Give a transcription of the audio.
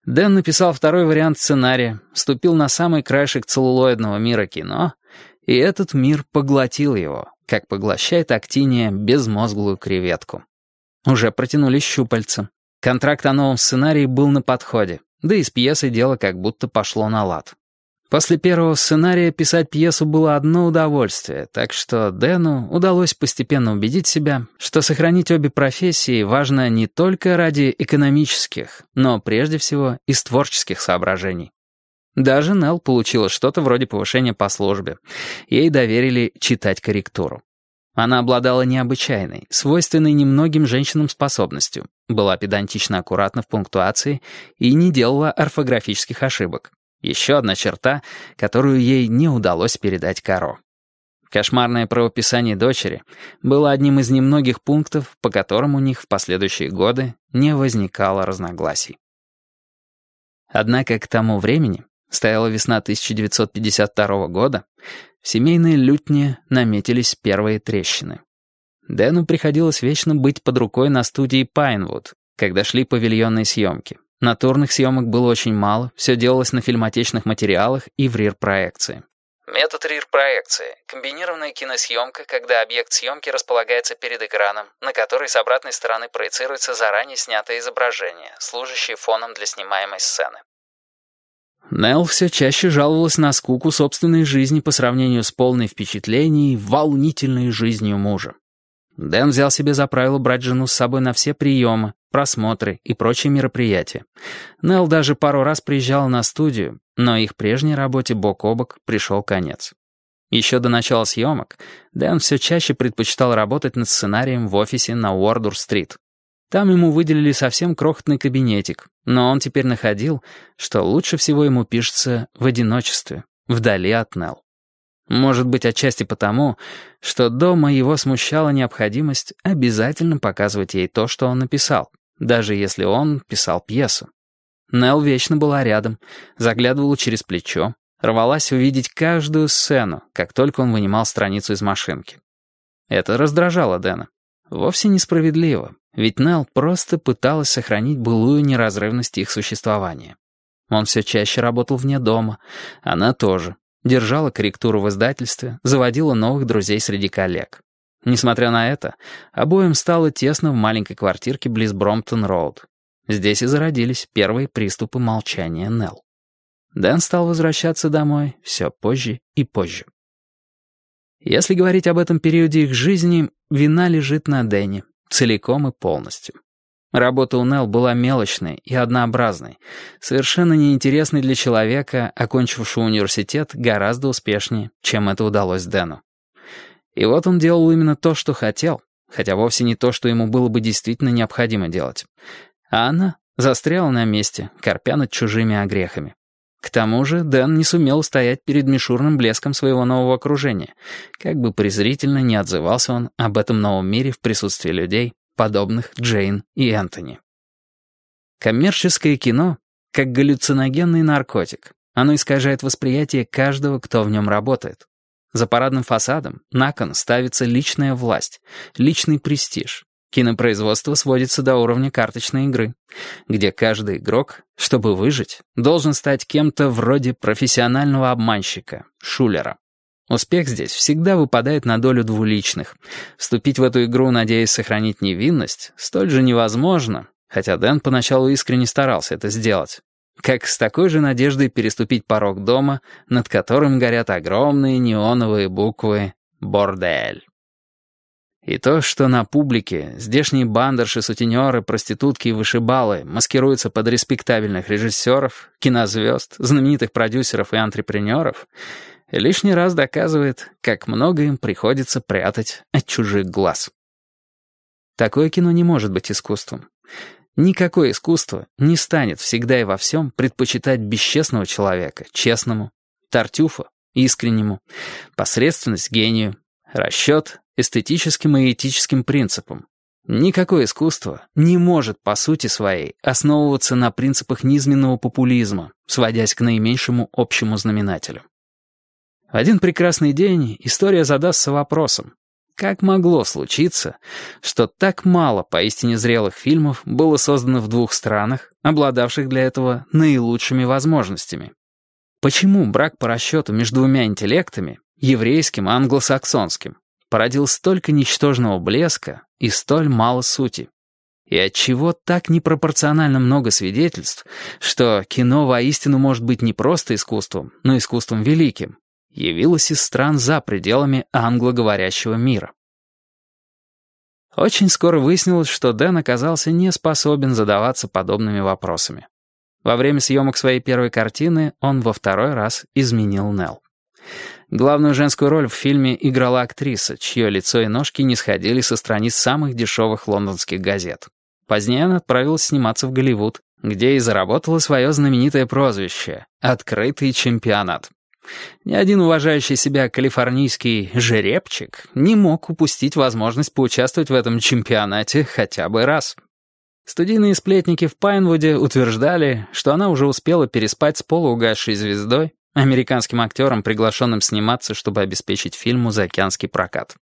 Дэн написал второй вариант сценария, ступил на самый краешек целлулоидного мира кино, и этот мир поглотил его, как поглощает актиния безмозглую креветку. Уже протянулись щупальца. Контракт о новом сценарии был на подходе, да и с пьесой дело как будто пошло на лад. После первого сценария писать пьесу было одно удовольствие, так что Дэну удалось постепенно убедить себя, что сохранить обе профессии важно не только ради экономических, но прежде всего из творческих соображений. Даже Нелл получила что-то вроде повышения по службе. Ей доверили читать корректуру. Она обладала необычайной, свойственной немногим женщинам способностью, была педантично аккуратна в пунктуации и не делала орфографических ошибок. Еще одна черта, которую ей не удалось передать Каро. Кошмарное правописание дочери было одним из немногих пунктов, по которым у них в последующие годы не возникало разногласий. Однако к тому времени, стояла весна 1952 года, в семейной лютне наметились первые трещины. Дэну приходилось вечно быть под рукой на студии «Пайнвуд», когда шли павильонные съемки. Натурных съемок было очень мало, все делалось на фильмотечных материалах и в рир-проекции. Метод рир-проекции — комбинированная киносъемка, когда объект съемки располагается перед экраном, на который с обратной стороны проецируется заранее снятое изображение, служащее фоном для снимаемой сцены. Нелл все чаще жаловалась на скуку собственной жизни по сравнению с полной впечатлений и волнительной жизнью мужа. Дэн взял себе за правило брать жену с собой на все приемы, просмотры и прочие мероприятия. Нелл даже пару раз приезжала на студию, но их прежней работе бок о бок пришел конец. Еще до начала съемок Дэн все чаще предпочитал работать над сценарием в офисе на Уордур-стрит. Там ему выделили совсем крохотный кабинетик, но он теперь находил, что лучше всего ему пишется в одиночестве, вдали от Нелл. Может быть, отчасти потому, что дома его смущала необходимость обязательно показывать ей то, что он написал, даже если он писал пьесу. Нелл вечно была рядом, заглядывала через плечо, рвалась увидеть каждую сцену, как только он вынимал страницу из машинки. Это раздражало Дэна. Вовсе несправедливо, ведь Нелл просто пыталась сохранить былую неразрывность их существования. Он все чаще работал вне дома, она тоже. Держала корректуру в издательстве, заводила новых друзей среди коллег. Несмотря на это, обоим стало тесно в маленькой квартирке близ Бромптон-Роуд. Здесь и зародились первые приступы молчания Нелл. Дэн стал возвращаться домой все позже и позже. Если говорить об этом периоде их жизни, вина лежит на Дэне, целиком и полностью. Работа у Нелл была мелочной и однообразной, совершенно неинтересной для человека, окончившего университет гораздо успешнее, чем это удалось Дэну. И вот он делал именно то, что хотел, хотя вовсе не то, что ему было бы действительно необходимо делать. А она застряла на месте, корпя над чужими огрехами. К тому же Дэн не сумел устоять перед мишурным блеском своего нового окружения, как бы презрительно не отзывался он об этом новом мире в присутствии людей, подобных Джейн и Энтони. Коммерческое кино — как галлюциногенный наркотик. Оно искажает восприятие каждого, кто в нем работает. За парадным фасадом на кон ставится личная власть, личный престиж. Кинопроизводство сводится до уровня карточной игры, где каждый игрок, чтобы выжить, должен стать кем-то вроде профессионального обманщика, шулера. Успех здесь всегда выпадает на долю двуличных. Вступить в эту игру, надеясь сохранить невинность, столь же невозможно, хотя Дэн поначалу искренне старался это сделать, как с такой же надеждой переступить порог дома, над которым горят огромные неоновые буквы «Бордель». И то, что на публике здешние бандерши, сутенеры, проститутки и вышибалы маскируются под респектабельных режиссеров, кинозвезд, знаменитых продюсеров и антрепренеров, лишний раз доказывает, как много им приходится прятать от чужих глаз. Такое кино не может быть искусством. Никакое искусство не станет всегда и во всем предпочитать бесчестного человека честному, Тартюфа искреннему, посредственность гению, расчет эстетическим и этическим принципам. Никакое искусство не может по сути своей основываться на принципах низменного популизма, сводясь к наименьшему общему знаменателю. В один прекрасный день история задастся вопросом: Как могло случиться, что так мало поистине зрелых фильмов было создано в двух странах, обладавших для этого наилучшими возможностями? Почему брак по расчету между двумя интеллектами, еврейским и англосаксонским, породил столько ничтожного блеска и столь мало сути? И отчего так непропорционально много свидетельств, что кино воистину может быть не просто искусством, но искусством великим, явилось из стран за пределами англоговорящего мира? Очень скоро выяснилось, что Дэн оказался не способен задаваться подобными вопросами. Во время съемок своей первой картины он во второй раз изменил Нелл. Главную женскую роль в фильме играла актриса, чье лицо и ножки не сходили со страниц самых дешевых лондонских газет. Позднее она отправилась сниматься в Голливуд, где и заработала свое знаменитое прозвище «Открытый чемпионат». Ни один уважающий себя калифорнийский жеребчик не мог упустить возможность поучаствовать в этом чемпионате хотя бы раз. Студийные сплетники в Пайнвуде утверждали, что она уже успела переспать с полуугасшей звездой, американским актером, приглашенным сниматься, чтобы обеспечить фильму заокеанский прокат.